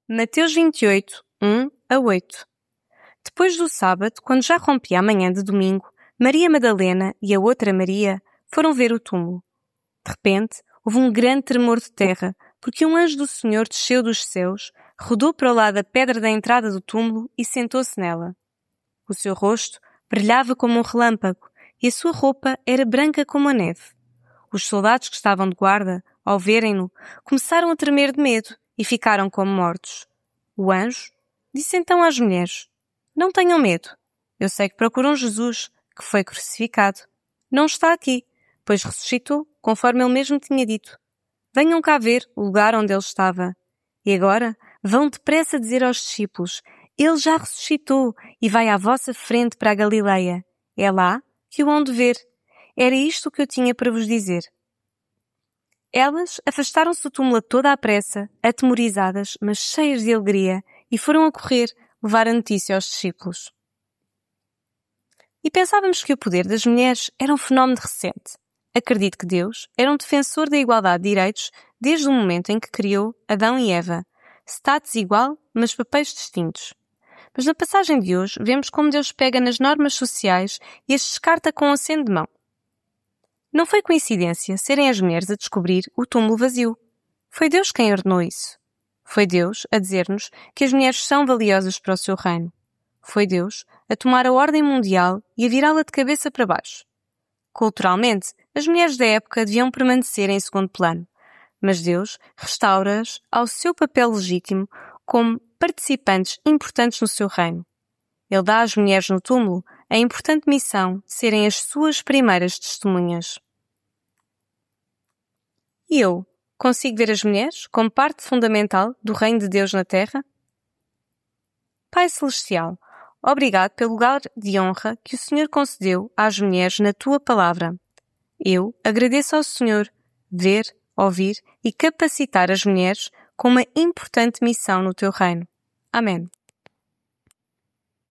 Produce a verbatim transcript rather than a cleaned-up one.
Mateus vinte e oito, um a oito. Depois do sábado, quando já rompia a manhã de domingo, Maria Madalena e a outra Maria foram ver o túmulo. De repente, houve um grande tremor de terra, porque um anjo do Senhor desceu dos céus, rodou para o lado da pedra da entrada do túmulo e sentou-se nela. O seu rosto brilhava como um relâmpago e a sua roupa era branca como a neve. Os soldados que estavam de guarda, ao verem-no, começaram a tremer de medo e ficaram como mortos. O anjo disse então às mulheres: "Não tenham medo. Eu sei que procuram Jesus, que foi crucificado. Não está aqui, pois ressuscitou, conforme ele mesmo tinha dito. Venham cá ver o lugar onde ele estava. E agora vão depressa dizer aos discípulos: ele já ressuscitou e vai à vossa frente para a Galileia. É lá que o hão de ver. Era isto que eu tinha para vos dizer." Elas afastaram-se do túmulo a toda a pressa, atemorizadas, mas cheias de alegria, e foram a correr levar a notícia aos discípulos. E pensávamos que o poder das mulheres era um fenómeno recente. Acredito que Deus era um defensor da igualdade de direitos desde o momento em que criou Adão e Eva. Status igual, mas papéis distintos. Mas na passagem de hoje vemos como Deus pega nas normas sociais e as descarta com um aceno de mão. Não foi coincidência serem as mulheres a descobrir o túmulo vazio. Foi Deus quem ordenou isso. Foi Deus a dizer-nos que as mulheres são valiosas para o seu reino. Foi Deus a tomar a ordem mundial e a virá-la de cabeça para baixo. Culturalmente, as mulheres da época deviam permanecer em segundo plano, mas Deus restaura-as ao seu papel legítimo como participantes importantes no seu reino. Ele dá às mulheres no túmulo a importante missão de serem as suas primeiras testemunhas. E eu, consigo ver as mulheres como parte fundamental do reino de Deus na Terra? Pai Celestial, obrigado pelo lugar de honra que o Senhor concedeu às mulheres na Tua Palavra. Eu agradeço ao Senhor ver, ouvir e capacitar as mulheres com uma importante missão no Teu reino. Amém.